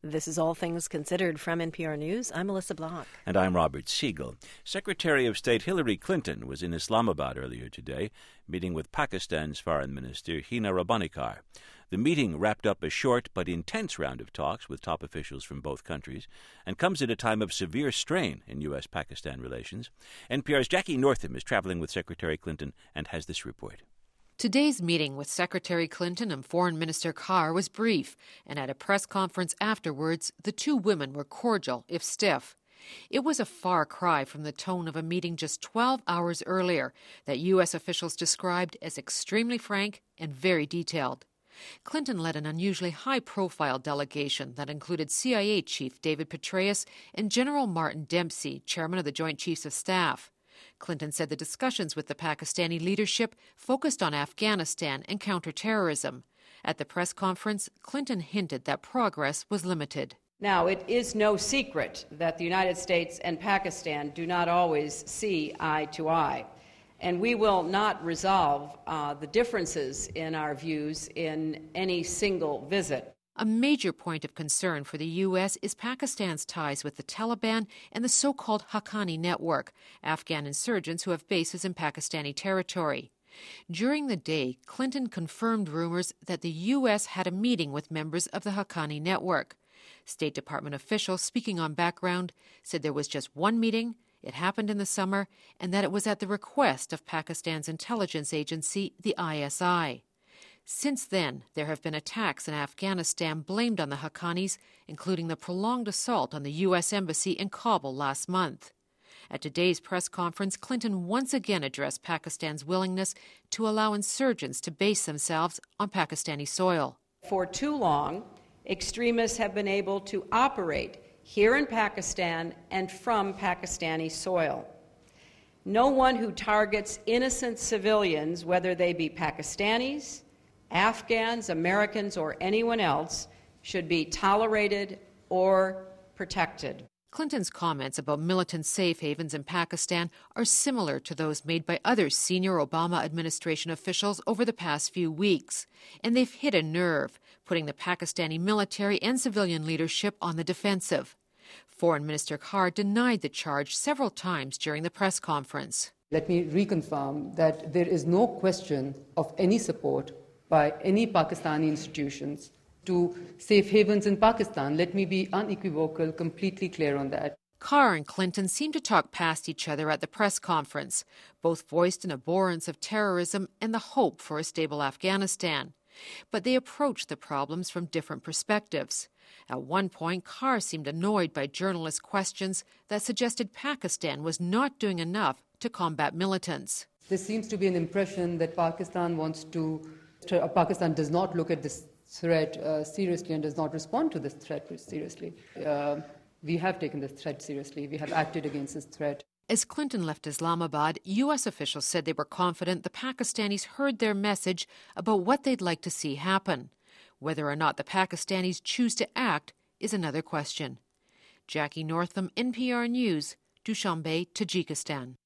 This is All Things Considered from NPR News. I'm Melissa Block. And I'm Robert Siegel. Secretary of State Hillary Clinton was in Islamabad earlier today, meeting with Pakistan's Foreign Minister Hina Rabanikar. The meeting wrapped up a short but intense round of talks with top officials from both countries and comes at a time of severe strain in U.S.-Pakistan relations. NPR's Jackie Northam is traveling with Secretary Clinton and has this report. Today's meeting with Secretary Clinton and Foreign Minister Carr was brief, and at a press conference afterwards, the two women were cordial, if stiff. It was a far cry from the tone of a meeting just 12 hours earlier that U.S. officials described as extremely frank and very detailed. Clinton led an unusually high-profile delegation that included CIA Chief David Petraeus and General Martin Dempsey, chairman of the Joint Chiefs of Staff. Clinton said the discussions with the Pakistani leadership focused on Afghanistan and counterterrorism. At the press conference, Clinton hinted that progress was limited. Now, it is no secret that the United States and Pakistan do not always see eye to eye, and we will not resolve the differences in our views in any single visit. A major point of concern for the U.S. is Pakistan's ties with the Taliban and the so-called Haqqani network, Afghan insurgents who have bases in Pakistani territory. During the day, Clinton confirmed rumors that the U.S. had a meeting with members of the Haqqani network. State Department officials speaking on background said there was just one meeting, it happened in the summer, and that it was at the request of Pakistan's intelligence agency, the ISI. Since then, there have been attacks in Afghanistan blamed on the Haqqanis, including the prolonged assault on the U.S. Embassy in Kabul last month. At today's press conference, Clinton once again addressed Pakistan's willingness to allow insurgents to base themselves on Pakistani soil. For too long, extremists have been able to operate here in Pakistan and from Pakistani soil. No one who targets innocent civilians, whether they be Pakistanis, Afghans, Americans, or anyone else, should be tolerated or protected. Clinton's comments about militant safe havens in Pakistan are similar to those made by other senior Obama administration officials over the past few weeks, and they've hit a nerve, putting the Pakistani military and civilian leadership on the defensive. Foreign Minister Carr denied the charge several times during the press conference. Let me reconfirm that there is no question of any support by any Pakistani institutions to safe havens in Pakistan. Let me be unequivocal, completely clear on that. Carr and Clinton seemed to talk past each other at the press conference. Both voiced an abhorrence of terrorism and the hope for a stable Afghanistan. But they approached the problems from different perspectives. At one point, Carr seemed annoyed by journalist questions that suggested Pakistan was not doing enough to combat militants. There seems to be an impression that Pakistan does not look at this threat seriously and does not respond to this threat seriously. We have taken this threat seriously. We have acted against this threat. As Clinton left Islamabad, U.S. officials said they were confident the Pakistanis heard their message about what they'd like to see happen. Whether or not the Pakistanis choose to act is another question. Jackie Northam, NPR News, Dushanbe, Tajikistan.